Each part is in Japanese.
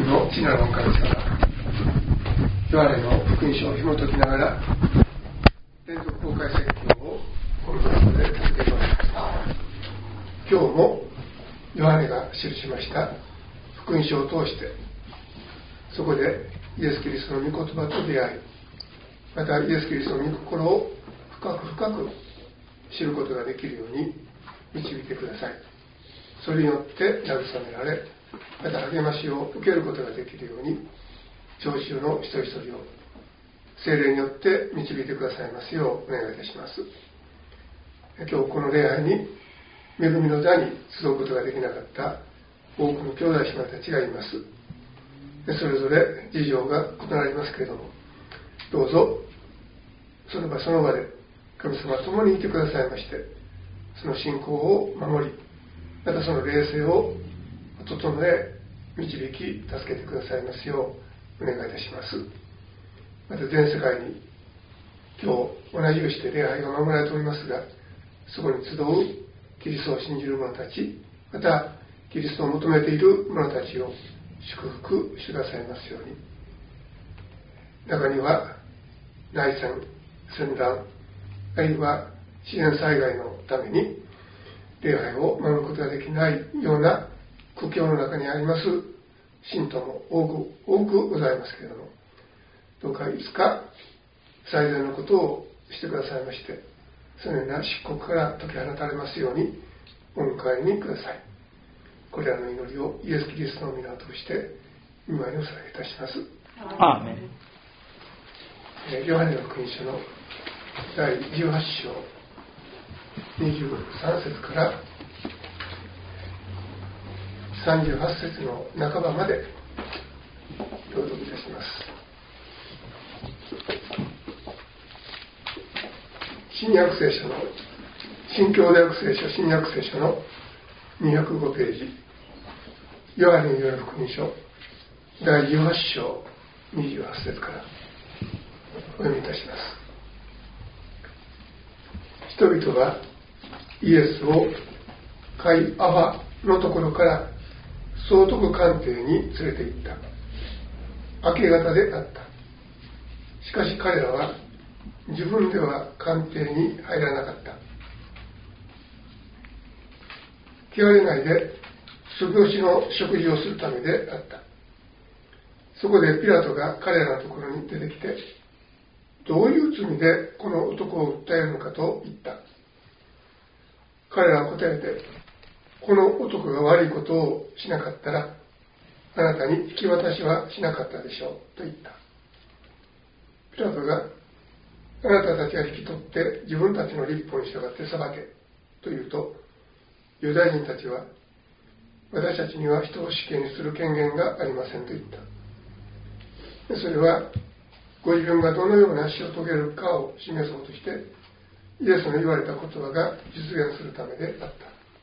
天の地なるお神様、ヨハネの福音書を紐解きながら連続公開説教をこのところで続けてまいりました。今日もヨハネが記しました福音書を通して、そこでイエス・キリストの御言葉と出会い、またイエス・キリストの御心を深く深く知ることができるように導いてください。それによって慰められ、また励ましを受けることができるように、聴衆の一人一人を聖霊によって導いてくださいますようお願いいたします。今日この礼拝に恵みの座に集うことができなかった多くの兄弟姉妹たちがいます。それぞれ事情が異なりますけれども、どうぞその場その場で神様と共にいてくださいまして、その信仰を守り、またその霊性を整え導き助けてくださいますようお願いいたします。また全世界に今日同じようして礼拝が守られておりますが、そこに集うキリストを信じる者たち、またキリストを求めている者たちを祝福してくださいますように。中には内戦、戦乱、あるいは自然災害のために礼拝を守ることができないような苦境の中にあります信徒も多くございますけれども、どうかいつか最善のことをしてくださいまして、そのような漆黒から解き放たれますようにお迎えにください。これらの祈りをイエス・キリストの皆を通して御前にお捧げいたします。 アーメン。 ヨハネの福音書の第18章23節から38節の半ばまで朗読いたします。新約聖書の新教大学聖書新約聖書の205ページ、ヨハネによる福音書第18章28節からお読みいたします。人々がイエスをカイアファのところから総督官邸に連れて行った。明け方であった。しかし彼らは自分では官邸に入らなかった。汚れないで卒業しの食事をするためであった。そこでピラトが彼らのところに出てきて、どういう罪でこの男を訴えるのかと言った。彼らは答えて、この男が悪いことをしなかったらあなたに引き渡しはしなかったでしょうと言った。ピラトが、あなたたちが引き取って自分たちの律法に従って裁けと言うと、ユダヤ人たちは、私たちには人を死刑にする権限がありませんと言った。それはご自分がどのような死を遂げるかを示そうとして、イエスの言われた言葉が実現するためであった。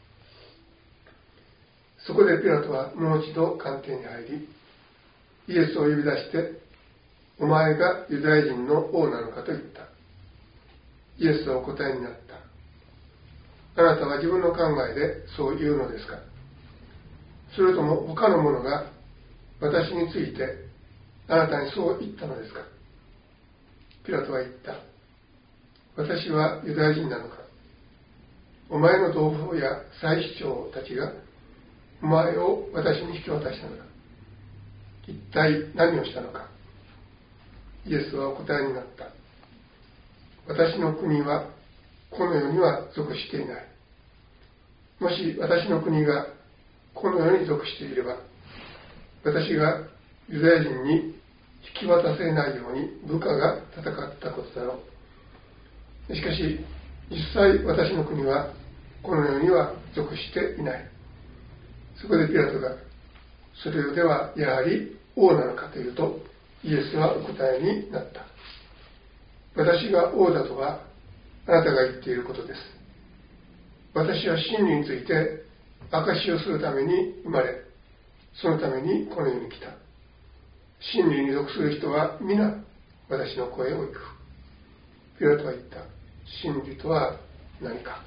そこでピラトはもう一度官邸に入り、イエスを呼び出して、お前がユダヤ人の王なのかと言った。イエスはお答えになった。あなたは自分の考えでそう言うのですか？それとも他の者が私についてあなたにそう言ったのですか？ピラトは言った。私はユダヤ人なのか？お前の同胞や祭司長たちがお前を私に引き渡したのか？一体何をしたのか？イエスはお答えになった。私の国はこの世には属していない。もし私の国がこの世に属していれば、私がユダヤ人に引き渡せないように部下が戦ったことだろう。しかし実際私の国はこの世には属していない。そこでピラトが、それではやはり王なのかというと、イエスはお答えになった。私が王だとはあなたが言っていることです。私は真理について証しをするために生まれ、そのためにこの世に来た。真理に属する人は皆私の声を聞く。ピラトは言った。真理とは何か？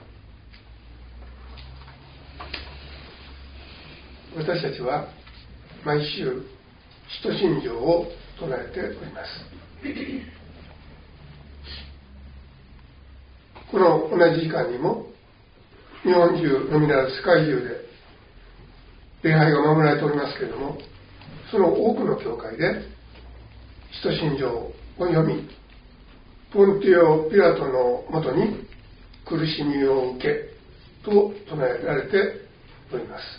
私たちは毎週使徒信条を唱えております。この同じ時間にも日本中のみならず世界中で礼拝が守られておりますけれども、その多くの教会で使徒信条を読み、ポンティオ・ピラトのもとに苦しみを受けと唱えられております。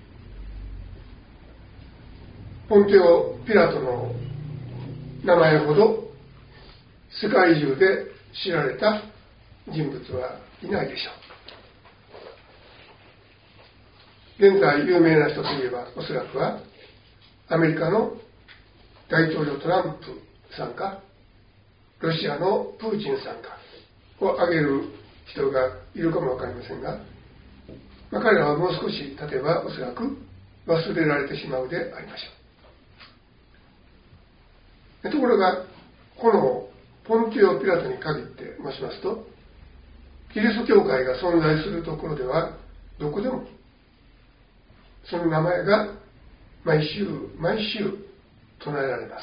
ポンティオ・ピラトの名前ほど世界中で知られた人物はいないでしょう。現在有名な人といえば、おそらくはアメリカの大統領トランプさんか、ロシアのプーチンさんかを挙げる人がいるかもわかりませんが、彼らはもう少し経てばおそらく忘れられてしまうでありましょう。ところが、このポンティオ・ピラトに限って申しますと、キリスト教会が存在するところではどこでもその名前が毎週唱えられます。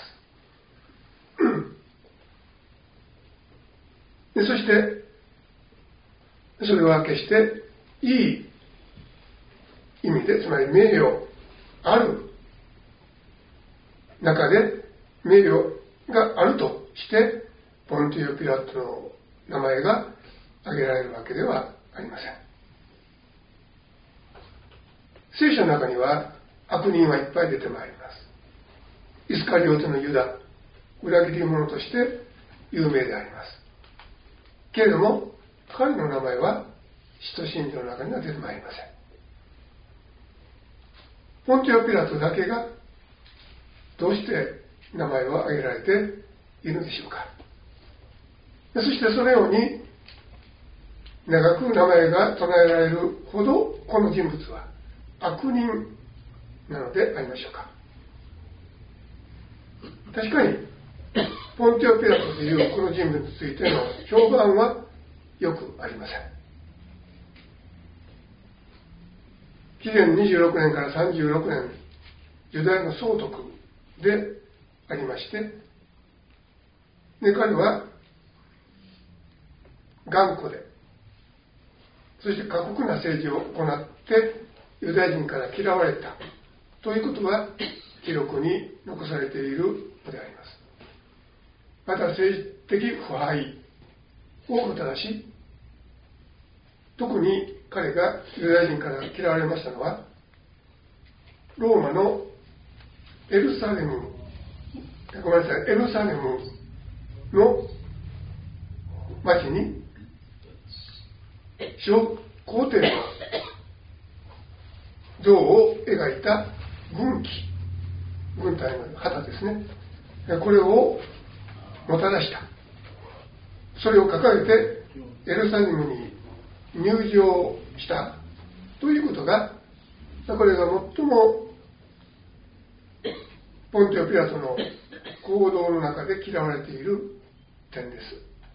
でそしてそれは決していい意味で、つまり名誉ある中で名誉があるとしてポンティオ・ピラトの名前が挙げられるわけではありません。聖書の中には悪人はいっぱい出てまいります。イスカリオテのユダ、裏切り者として有名であります。けれども彼の名前は使徒信条の中には出てまいりません。ポンティオ・ピラトだけがどうして名前を挙げられているのでしょうか。そしてそのように長く名前が唱えられるほどこの人物は悪人なのでありましょうか。確かにポンティオ・ピラトというこの人物についての評判はよくありません。紀元26年から36年ユダヤの総督でありまして、で彼は頑固で、そして過酷な政治を行ってユダヤ人から嫌われたということが記録に残されているのであります。また政治的腐敗をもたらし、特に彼がユダヤ人から嫌われましたのは、ローマのエルサレムの町に皇帝の像を描いた軍隊の旗ですね、これをもたらした。それを掲げてエルサレムに入場したということが、これが最もポンティオ・ピラトの行動の中で嫌われている点です。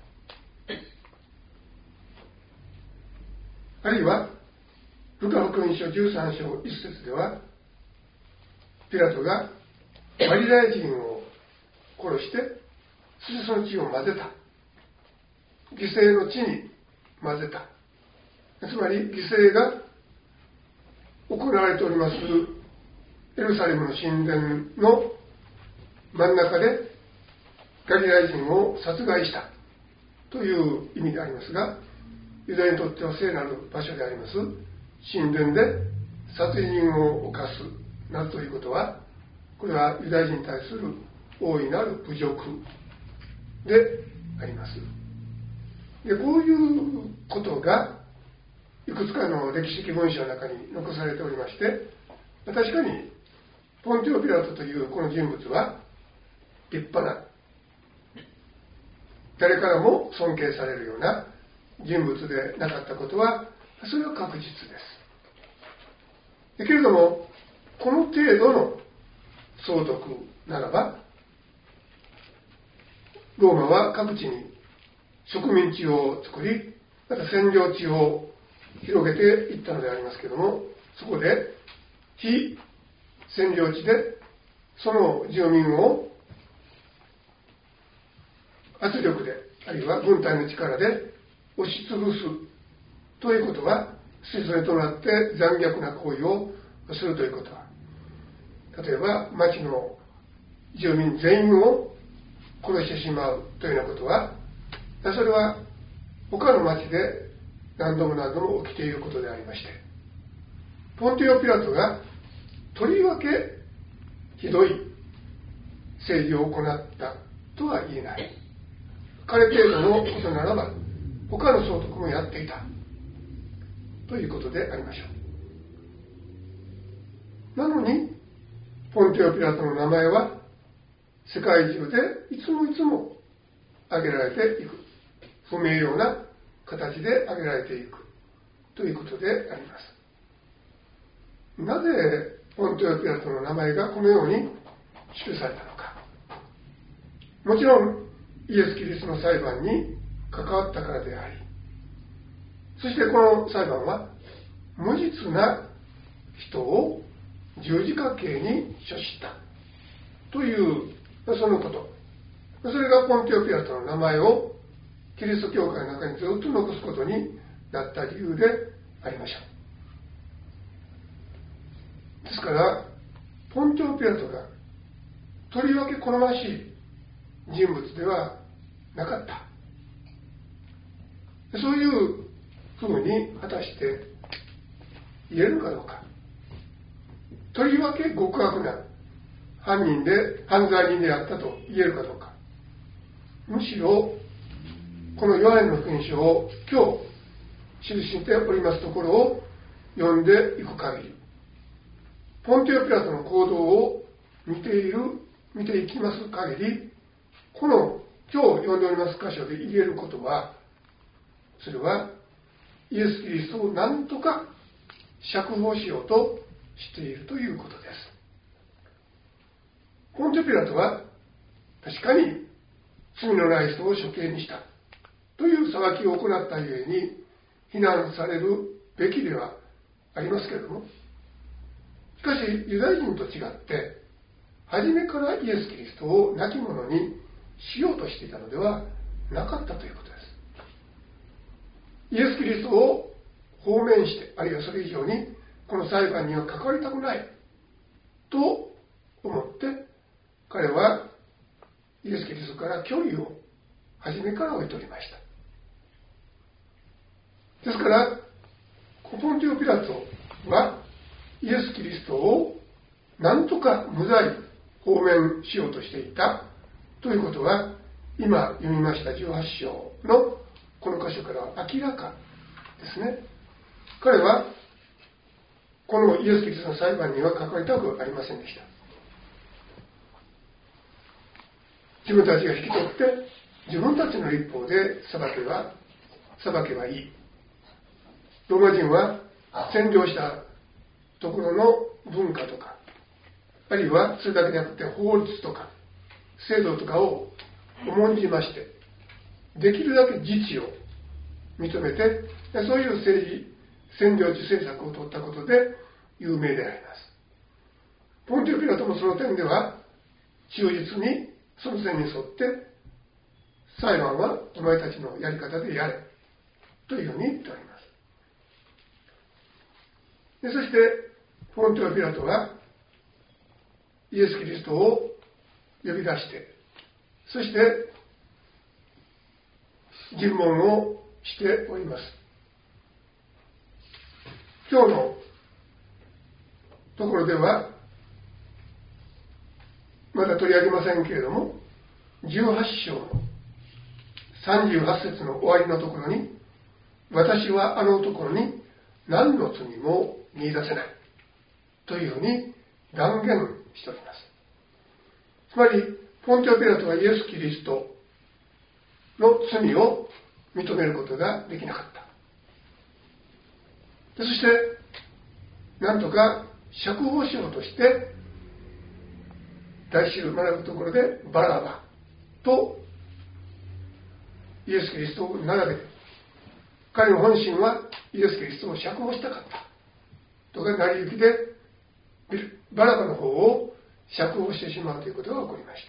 あるいはルカ福音書13章1節では、ピラトがガリラヤ人を殺して、そしてその血を混ぜた、犠牲の地に混ぜた、つまり犠牲が行われておりますエルサレムの神殿の真ん中でガリラヤ人を殺害したという意味でありますが、ユダヤにとっては聖なる場所であります神殿で殺人を犯すなどということは、これはユダヤ人に対する大いなる侮辱であります。でこういうことがいくつかの歴史的文書の中に残されておりまして、確かにポンティオ・ピラトというこの人物は立派な、誰からも尊敬されるような人物でなかったことは、それは確実です。けれどもこの程度の総督ならば、ローマは各地に植民地を作り、また占領地を広げていったのでありますけれども、そこで非占領地でその住民を圧力で、あるいは軍隊の力で押しつぶすということは、それとなって残虐な行為をするということは、例えば町の住民全員を殺してしまうというようなことは、それは他の町で何度も起きていることでありまして、ポンティオ・ピラトがとりわけひどい政治を行ったとは言えない。彼程度のことならば他の総督もやっていたということでありましょう。なのにポンティオ・ピラトの名前は世界中でいつも挙げられていく、不名誉な形で挙げられていくということであります。なぜポンティオ・ピラトの名前がこのように記されたのか。もちろんイエス・キリストの裁判に関わったからであり、そしてこの裁判は無実な人を十字架刑に処したというそのこと、それがポンティオ・ピラトの名前をキリスト教会の中にずっと残すことになった理由でありましょう。ですからポンティオ・ピラトがとりわけ好ましい人物ではなかった、そういうふうに果たして言えるかどうか。とりわけ極悪な犯罪人であったと言えるかどうか。むしろこのヨハネの福音書を今日記しておりますところを読んでいく限り、ポンティオ・ピラトの行動を見ていきます限り、この今日読んでおります箇所で言えることは、それはイエス・キリストを何とか釈放しようとしているということです。ポンティオ・ピラトは確かに罪のない人を処刑にしたという裁きを行ったゆえに非難されるべきではありますけれども、しかしユダヤ人と違って初めからイエス・キリストを亡き者にしようとしていたのではなかったということです。イエス・キリストを放免して、あるいはそれ以上にこの裁判には関わりたくないと思って彼はイエス・キリストから距離を初めから置いておりました。ですからポンティオ・ピラトはイエス・キリストを何とか無罪放免しようとしていたということは、今読みました18章のこの箇所からは明らかですね。彼はこのイエス・キリストの裁判には関わりたくありませんでした。自分たちが引き取って自分たちの立法で裁けばいい。ローマ人は占領したところの文化とか、あるいはそれだけでなくて法律とか制度とかを重んじまして、できるだけ自治を認めて、そういう占領地政策を取ったことで有名であります。ポンティオ・ピラトもその点では忠実にその線に沿って裁判はお前たちのやり方でやれというように言っております。そしてポンティオ・ピラトはイエス・キリストを呼び出して、そして尋問をしております。今日のところではまだ取り上げませんけれども、18章の38節の終わりのところに、私はあの男に何の罪も見出せないというふうに断言しております。つまりポンティオ・ピラトはイエス・キリストの罪を認めることができなかった。そしてなんとか釈放しようとして第7学ぶところでバラバとイエス・キリストを並べて、彼の本心はイエス・キリストを釈放したかったとか成り行きでバラバの方を釈放してしまうということが起こりました。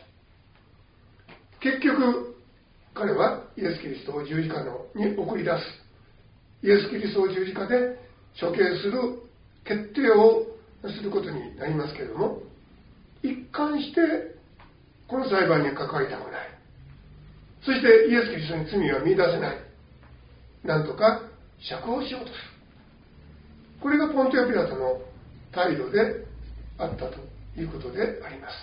結局彼はイエス・キリストを十字架に送り出す、イエス・キリストを十字架で処刑する決定をすることになりますけれども、一貫してこの裁判に関わりたくない、そしてイエス・キリストに罪は見出せない、なんとか釈放しようとする。これがポンテオ・ピラトの態度であったということであります。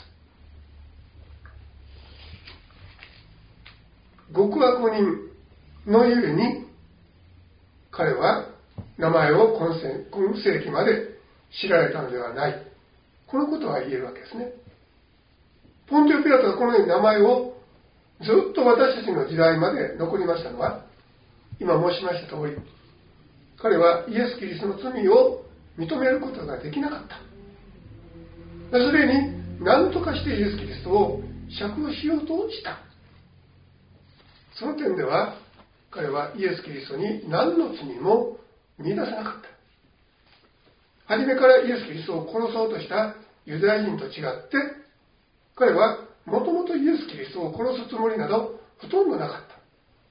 極悪人のゆえに彼は名前を今世紀まで知られたのではない、このことは言えるわけですね。ポンテオ・ピラトがこのように名前をずっと私たちの時代まで残りましたのは、今申しました通り、彼はイエス・キリストの罪を認めることができなかった。それに何とかしてイエス・キリストを釈放しようとした。その点では彼はイエス・キリストに何の罪も見出せなかった。初めからイエス・キリストを殺そうとしたユダヤ人と違って、彼はもともとイエス・キリストを殺すつもりなどほとんどなかった。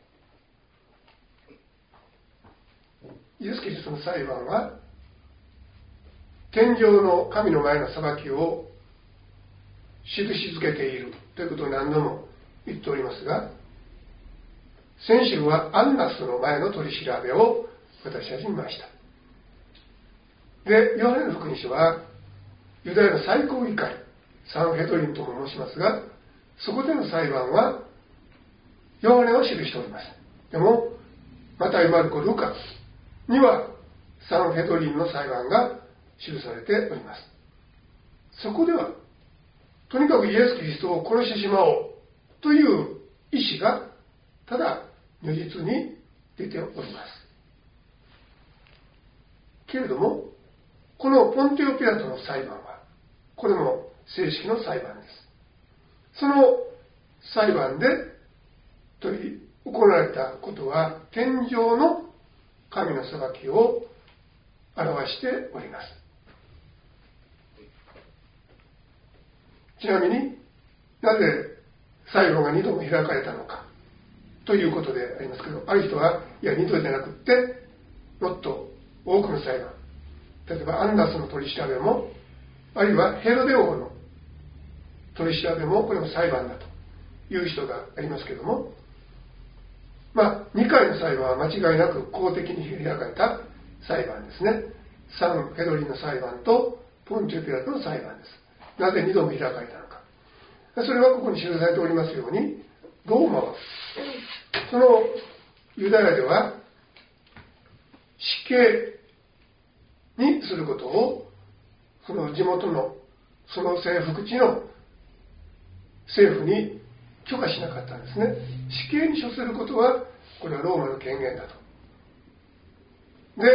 イエス・キリストの裁判は天上の神の前の裁きを印づけているということを何度も言っておりますが、先週はアンナスの前の取り調べを私たち見ました。で、ヨハネの福音書はユダヤの最高議会、サンヘドリンとも申しますが、そこでの裁判はヨハネを記しております。でもマタイ、マルコ、ルカにはサンヘドリンの裁判が記されております。そこではとにかくイエス・キリストを殺してしまおうという意思がただ如実に出ております。けれどもこのポンテオ・ピラトの裁判はこれも正式の裁判です。その裁判で行われたことは天上の神の裁きを表しております。ちなみになぜ裁判が2度も開かれたのかということでありますけど、ある人はいや2度じゃなくってもっと多くの裁判、例えばアンナスの取り調べも、あるいはヘロデ王の取り調べもこれも裁判だという人がありますけども、2回の裁判は間違いなく公的に開かれた裁判ですね。サンヘドリンの裁判とポンテオ・ピラトの裁判です。なぜ2度も開かれたのか。それはここに記されておりますように、ローマはそのユダヤでは死刑にすることをその地元のその征服地の政府に許可しなかったんですね。死刑に処することはこれはローマの権限だと。で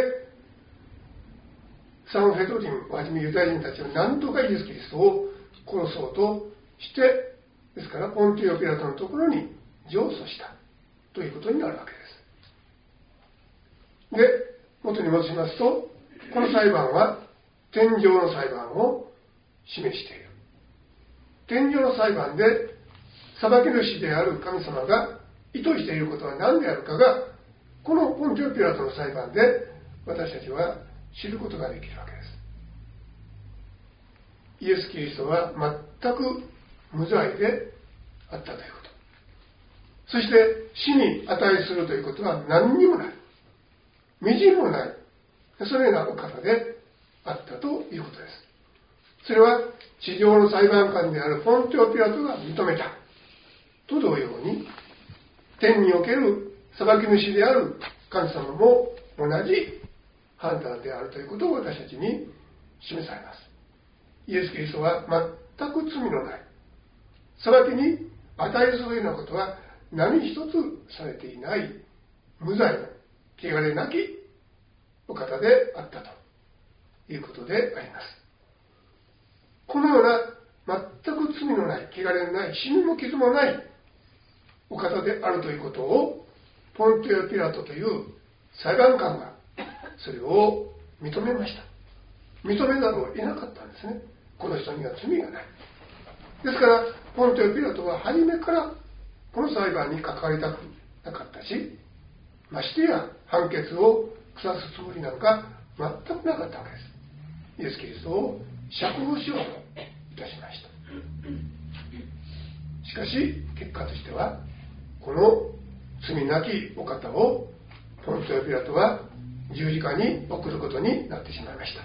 サンヘドリンをはじめユダヤ人たちは何とかイエス・キリストを殺そうとして、ですからポンティオ・ピラトのところに上訴したということになるわけです。で元に戻しますと、この裁判は天上の裁判を示している。天上の裁判で裁き主である神様が意図していることは何であるかが、このポンティオ・ピラトの裁判で私たちは知ることができるわけです。イエス・キリストは全く無罪であったということ、そして死に値するということは何にもない、みじんもない、そのようなお方であったということです。それは地上の裁判官であるポンテオ・ピラトが認めたと同様に、天における裁き主である神様も同じ判断であるということを私たちに示されます。イエス・キリストは全く罪のない、裁きに値するようなことは何一つされていない無罪の汚れなきお方であったということであります。このような全く罪のない、汚れのない、死にも傷もないお方であるということをポンテオ・ピラトという裁判官がそれを認めました。認めざるを得なかったんですね。この人には罪がない。 ですからポンテオ・ピラトは初めからこの裁判に関わりたくなかったし、ましてや判決を下すつもりなんか全くなかったわけです。イエス・キリストを釈放しようといたしました。しかし結果としては、この罪なきお方をポンテオ・ピラトは十字架に送ることになってしまいました。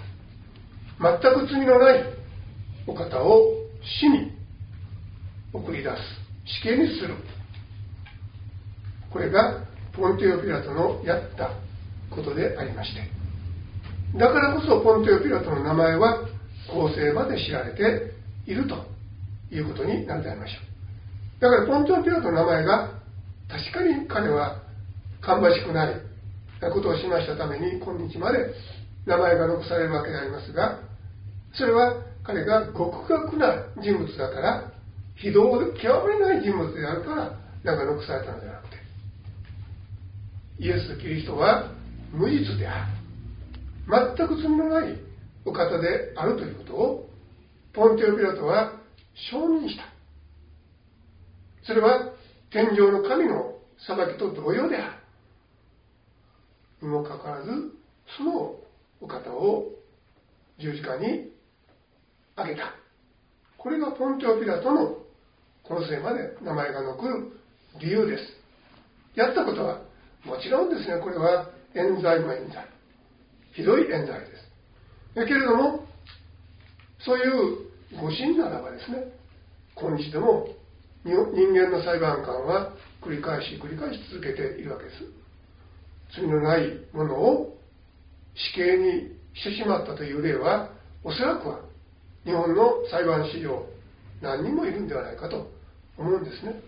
全く罪のないお方を死に送り出す、死刑にする、これがポンテオ・ピラトのやったことでありまして、だからこそポンテオ・ピラトの名前は後世まで知られているということになるでありましょう。だからポンテオ・ピラトの名前が、確かに彼は芳しくないことをしましたために今日まで名前が残されるわけでありますが、それは彼が極悪な人物だから、非道で極めない人物であるから名が残されたのではなくて、イエス・キリストは無実である、全く罪のないお方であるということをポンテオ・ピラトは承認した。それは天上の神の裁きと同様であるにもかかわらず、そのお方を十字架にあげた。これがポンテオ・ピラトのこの世まで名前が残る理由です。やったことはもちろんですね、これは冤罪も冤罪、ひどい冤罪です。だけれども、そういう誤信ならばですね、今日でも人間の裁判官は繰り返し続けているわけです。罪のないものを死刑にしてしまったという例は、おそらくは日本の裁判史上何人もいるんではないかと思うんですね。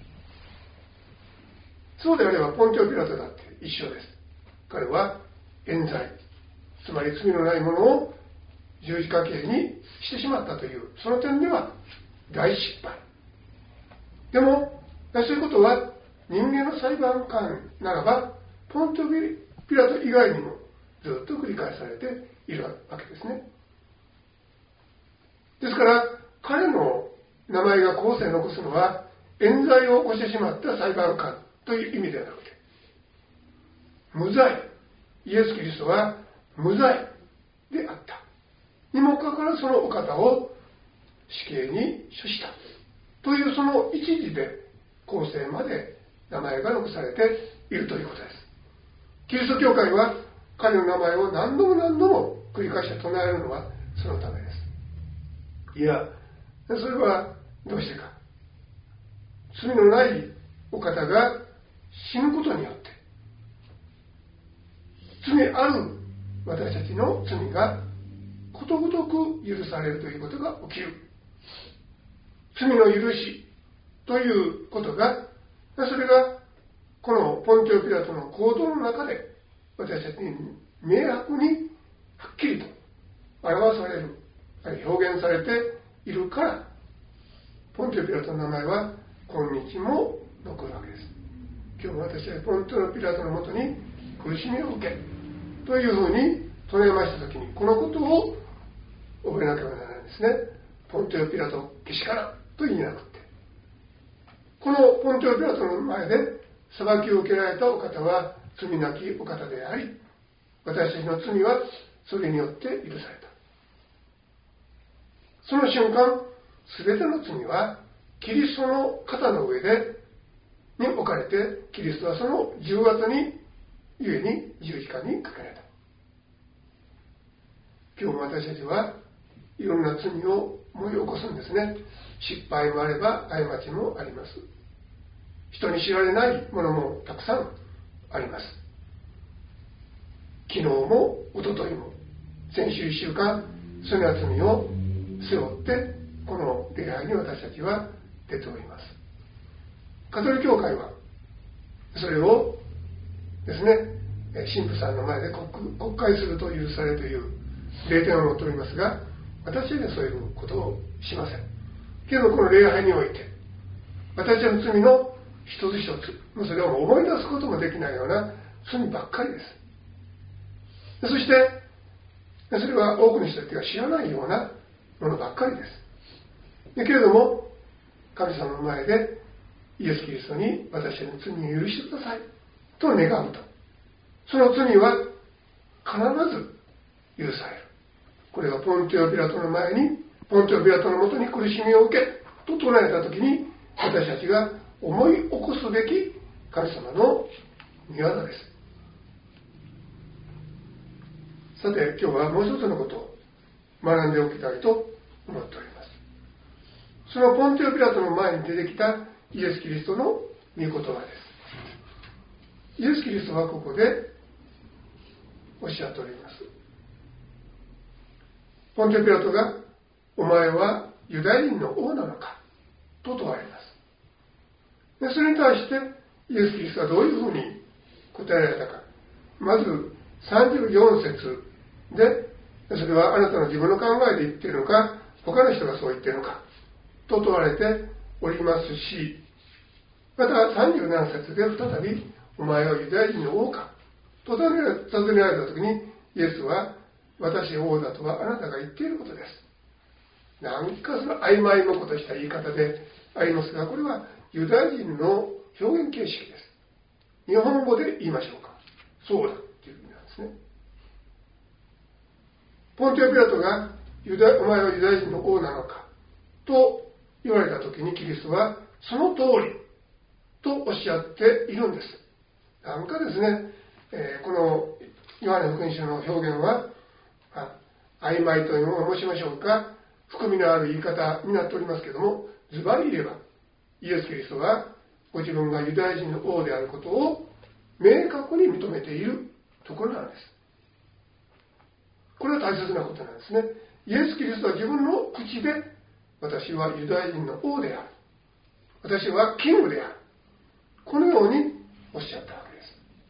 そうであればポンテオ・ピラトだって一緒です。彼は冤罪、つまり罪のないものを十字架刑にしてしまったという、その点では大失敗。でもそういうことは人間の裁判官ならばポンテオ・ピラト以外にもずっと繰り返されているわけですね。ですから彼の名前が後世に残すのは、冤罪を起こしてしまった裁判官という意味ではなくて、無罪、イエス・キリストは無罪であったにもかかわらず、そのお方を死刑に処したという、その一時で後世まで名前が残されているということです。キリスト教会は彼の名前を何度も繰り返して唱えるのはそのためです。いや、それはどうしてか。罪のないお方が死ぬことによって、罪ある私たちの罪がことごとく許されるということが起きる。罪の許しということが、それがこのポンテオ・ピラトの行動の中で私たちに明白にはっきりと表される、あるいは表現されているから、ポンテオ・ピラトの名前は今日も残るわけです。今日私はポンテオ・ピラトのもとに苦しみを受けというふうに唱えましたときに、このことを覚えなければならないんですね。ポンテオ・ピラトけしからんと言いなくて、このポンテオ・ピラトの前で裁きを受けられたお方は罪なきお方であり、私たちの罪はそれによって許された。その瞬間、すべての罪はキリストの肩の上に置かれて、キリストはその重圧にゆえに十字架にかけられた。今日も私たちはいろんな罪を思い起こすんですね。失敗もあれば過ちもあります。人に知られないものもたくさんあります。昨日も一昨日も先週1週間、そのような罪を背負ってこの礼拝に私たちは出ております。カトリック教会はそれをですね、神父さんの前で告解すると許されるという礼典を持っておりますが、私はそういうことをしません。けどこの礼拝において私の罪の一つ一つ、それを思い出すこともできないような罪ばっかりです。そしてそれは多くの人たちが知らないようなものばっかりです。 けれども神様の前でイエス・キリストに私の罪を許してくださいと願うと、その罪は必ず許される。これがポンテオ・ピラトの前に、ポンテオ・ピラトのもとに苦しみを受けと唱えたときに、私たちが思い起こすべき神様の御業です。さて、今日はもう一つのことを学んでおきたいと思っております。そのポンテオ・ピラトの前に出てきたイエス・キリストの御言葉です。イエス・キリストはここでおっしゃっております。ポンテオ・ピラトが、お前はユダヤ人の王なのかと問われます。でそれに対してイエス・キリストはどういうふうに答えられたか。まず34節で、それはあなたの自分の考えで言っているのか、他の人がそう言っているのかと問われておりますし、また37節で再び、お前はユダヤ人の王かと尋ねられたときに、イエスは、私王だとはあなたが言っていることです。何かその曖昧なことした言い方でありますが、これはユダヤ人の表現形式です。日本語で言いましょうか。そうだという意味なんですね。ポンテオ・ピラトがお前はユダヤ人の王なのかと言われたときに、キリストはその通りとおっしゃっているんです。なんかですね、このヨハネ福音書の表現は曖昧というのを申しましょうか、含みのある言い方になっておりますけれども、ズバリ言えばイエス・キリストはご自分がユダヤ人の王であることを明確に認めているところなんです。これは大切なことなんですね。イエス・キリストは自分の口で、私はユダヤ人の王である、私はキングである、このようにおっしゃったわけです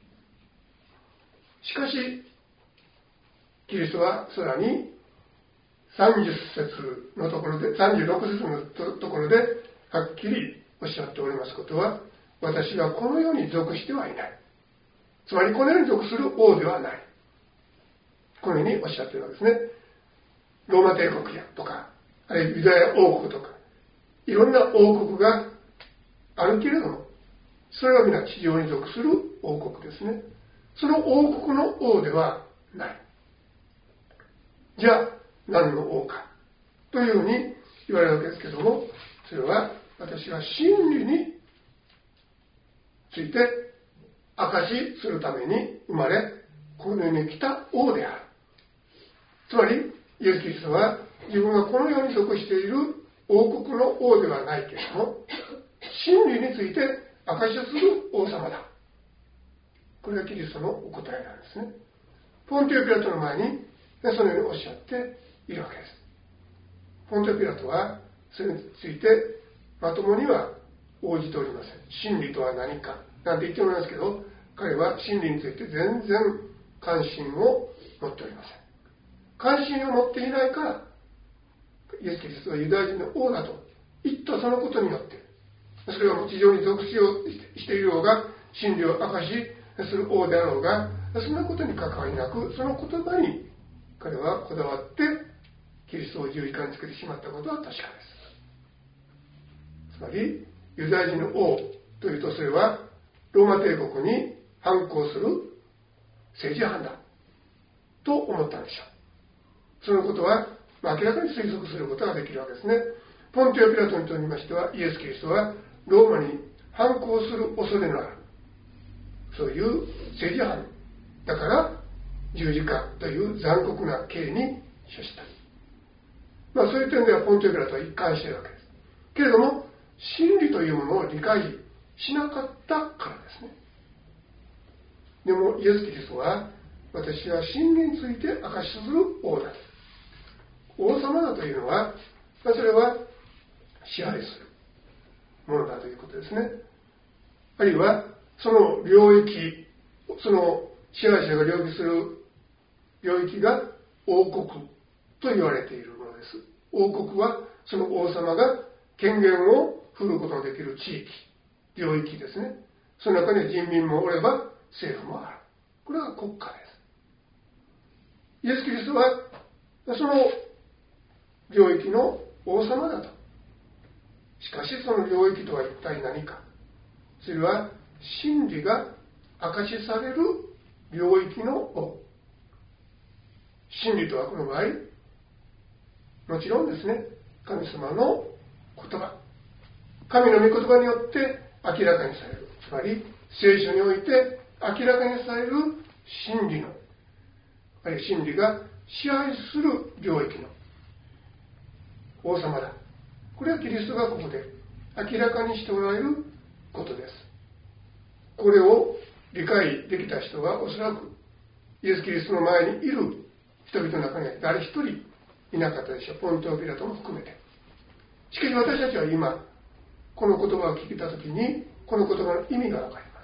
。しかしキリストはさらに30節のところで、36節のところではっきりおっしゃっておりますことは、私はこの世に属してはいない、つまりこの世に属する王ではない、このようにおっしゃっているわけですね。ローマ帝国やとか、あるいはユダヤ王国とか、いろんな王国があるけれども、それは皆地上に属する王国ですね。その王国の王ではない。じゃあ何の王かというふうに言われるわけですけども、それは私が真理について証しするために生まれ、この世に来た王である。つまりイエス・キリストは自分がこの世に属している王国の王ではないけれども、真理について証しする王様だ。これがキリストのお答えなんですね。ポンテオ・ピラトの前にそのようにおっしゃっているわけです。ポンテオ・ピラトはそれについてまともには応じておりません。真理とは何かなんて言っておりますけど、彼は真理について全然関心を持っておりません。関心を持っていないから、イエス・キリストはユダヤ人の王だと言ったそのことによって、それは地上に属しようしている王が真理を明かしする王であろうが、そんなことに関わりなく、その言葉に彼はこだわってキリストを十字架につけてしまったことは確かです。つまりユダヤ人の王というと、それはローマ帝国に反抗する政治犯だと思ったんでしょう。そのことは明らかに推測することができるわけですね。ポンテオ・ピラトにとりましては、イエス・キリストはローマに反抗する恐れのある、そういう政治犯だから十字架という残酷な刑に処した。そういう点ではポンテオ・ピラトは一貫しているわけです。けれども真理というものを理解しなかったからですね。でもイエス・キリストは、私は真理について証しする王だ、王様だというのは、それは支配するものだということですね。あるいはその領域、その支配者が領域する領域が王国と言われているものです。王国はその王様が権限を振るうことのできる地域、領域ですね。その中に人民もおれば政府もある。これが国家です。イエス・キリストはその領域の王様だとしかしその領域とは一体何か。それは真理が証しされる領域の王。真理とはこの場合、もちろんですね、神様の言葉、神の御言葉によって明らかにされる、つまり聖書において明らかにされる真理の、真理が支配する領域の王様だ。これはキリストがここで明らかにしておられることです。これを理解できた人はおそらくイエス・キリストの前にいる人々の中には誰一人いなかったでしょう。ポンテオ・ピラトも含めて。しかし私たちは今この言葉を聞いたときにこの言葉の意味がわかります。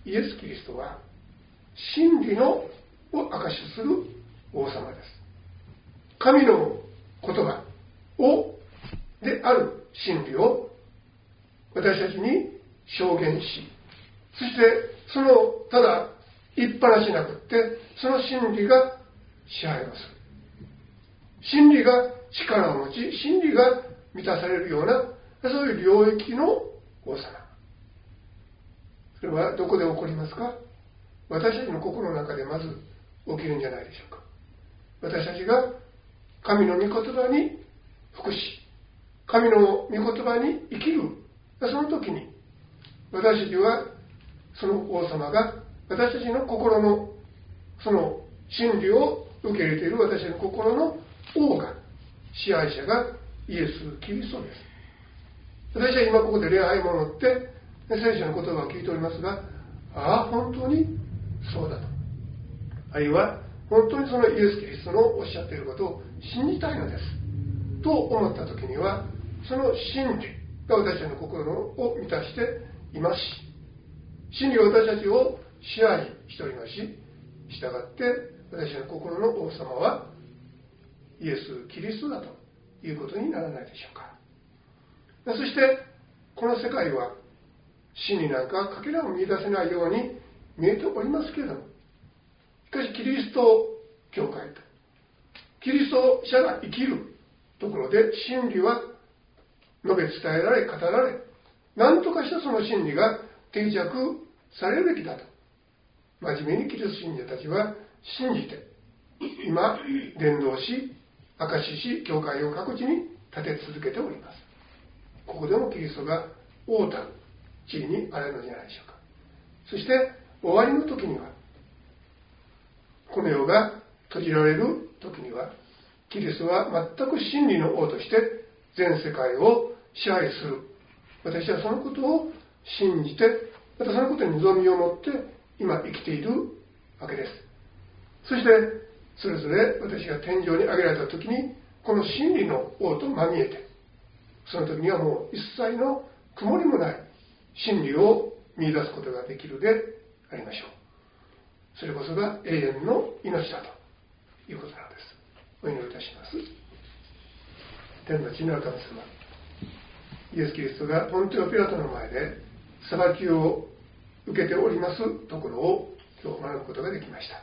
イエス・キリストは真理のを証しする王様です。神の言葉をである真理を私たちに証言し、そしてそのただ言っぱなしなくってその真理が支配をする。真理が力を持ち、真理が満たされるようなそういう領域の王様。それはどこで起こりますか？私たちの心の中でまず起きるんじゃないでしょうか。私たちが神の御言葉に服し、神の御言葉に生きる。その時に私たちはその王様が私たちの心のその真理を受け入れている私たちの心の王が、支配者がイエス・キリストです。私は今ここで礼拝も持って聖書の言葉を聞いておりますが、ああ本当にそうだと、あるいは本当にそのイエス・キリストのおっしゃっていることを信じたいのですと思った時には、その真理が私たちの心を満たしていますし、真理が私たちを支配しておりますし、従って私たちの心の王様はイエス・キリストだということにならないでしょうか。そしてこの世界は真理なんかかけらを見出せないように見えておりますけれども、しかしキリスト教会とキリスト者が生きるところで真理は述べ伝えられ語られ、何とかしたその真理が定着されるべきだと真面目にキリスト信者たちは信じて今伝道し証しし教会を各地に立て続けております。ここでもキリストが王たる地位にあるのじゃないでしょうか。そして終わりの時には、この世が閉じられる時には、キリストは全く真理の王として全世界を支配する。私はそのことを信じて、またそのことに望みを持って今生きているわけです。そしてそれぞれ私が天井に上げられた時にこの真理の王とまみえて、その時にはもう一切の曇りもない真理を見出すことができるでありましょう。それこそが永遠の命だということなのです。お祈りいたします。天の地の神様、イエス・キリストがポンテオ・ピラトの前で裁きを受けておりますところを今日学ぶことができました。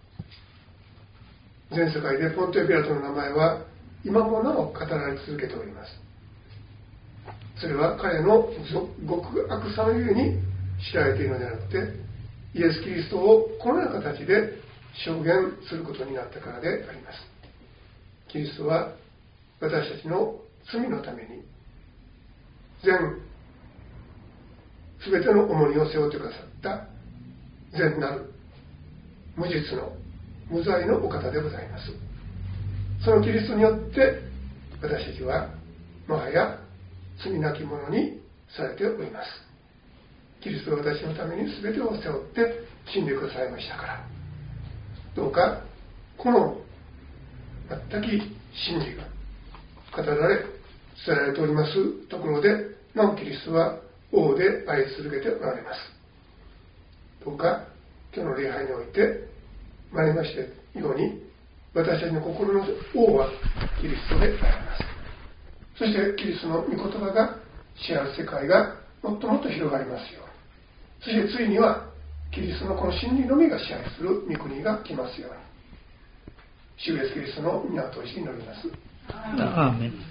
全世界でポンテオ・ピラトの名前は今もなお語られ続けております。それは彼の極悪さのゆえに知られているのではなくて、イエス・キリストをこのような形で証言することになったからであります。キリストは私たちの罪のために全ての重荷を背負ってくださった善なる無実の無罪のお方でございます。そのキリストによって私たちはもはや罪なき者にされております。キリストが私のために全てを背負って死んでくださいましたから、どうかこの全き真理が語られ伝えられておりますところで、なおキリストは王であり続けておられます。どうか今日の礼拝において学びましたように、私たちの心の王はキリストであります。そしてキリストの御言葉が支配する世界がもっともっと広がりますように、そしてついにはキリストのこの真理のみが支配する御国が来ますように、主イエスキリストの皆を通して祈ります。 アーメン。